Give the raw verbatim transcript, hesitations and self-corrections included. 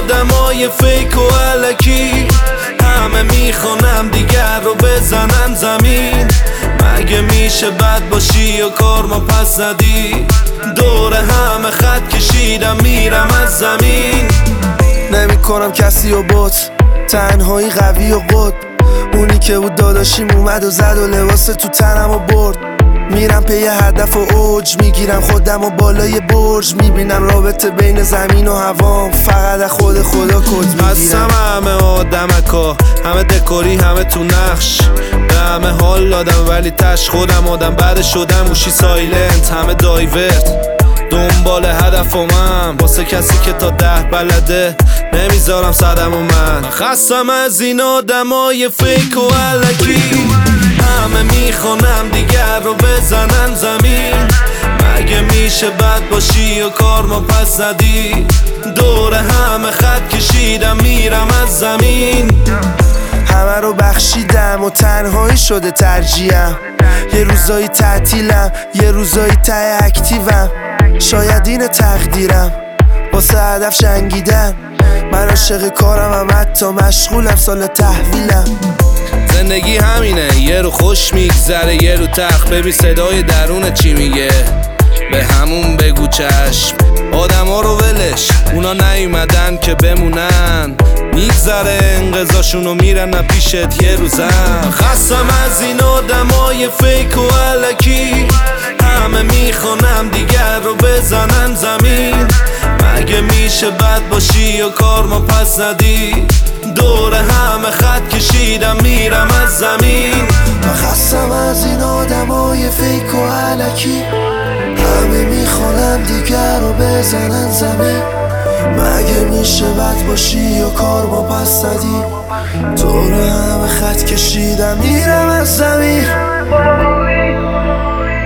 آدمای فیک و علکی همه میخوانم دیگر رو بزنن زمین. مگه میشه بد باشی و کارما پس زدی؟ دور همه خط کشیدم میرم از زمین. نمی کنم کسی و بوت، تنهایی قوی و قد. اونی که بود داداشیم اومد و زد و لباس تو تنم و برد. میرم پی هدف و اوج، میگیرم خودم و بالای برج. میبینم رابطه بین زمین و هوام، فقط از خود خدا کد میگیرم. هستم همه آدمکا، همه دکوری همه تو نقش. به همه حال دادم ولی تش خودم آدم بعد شدم. موشی سایلنت همه دایورت، دنبال هدفمم واسه کسی که تا ده بلده. نمیذارم صدم و من خستم از این آدمای فیک و علکی همه میخوانم دیگر رو بزنن زمین. مگه میشه بد باشی و کارما پس زدی؟ دور همه خط کشیدم میرم از زمین. همه رو بخشیدم و تنهایی شده ترجیحم. یه روزایی تعطیلم، یه روزایی ته اکتیوم. شاید این تقدیرم واسه هدف جنگیدن. من عاشق کارم هم حتی مشغولم سال تحویلم. زندگی همینه، یه رو خوش میگذره یه رو تخت. ببین صدای درون چی میگه، به همون بگو چشم. آدم ها رو ولش، اونا نیومدن که بمونن. میگذره انقضاشون و میرن پیشت یه روزم. خستم از این آدمای فیک و علکی همه میخوانم دیگر رو بزنن زمین. مگه میشه بد باشی و کارما پس زدی؟ دور همه خط کشیدم میرم از زمین. من خستم از این آدمای فیک و علکی همه میخوانم دیگر رو بزنن زمین. مگه میشه بد باشی و کارما پس زدی؟ دور همه خط کشیدم میرم از زمین.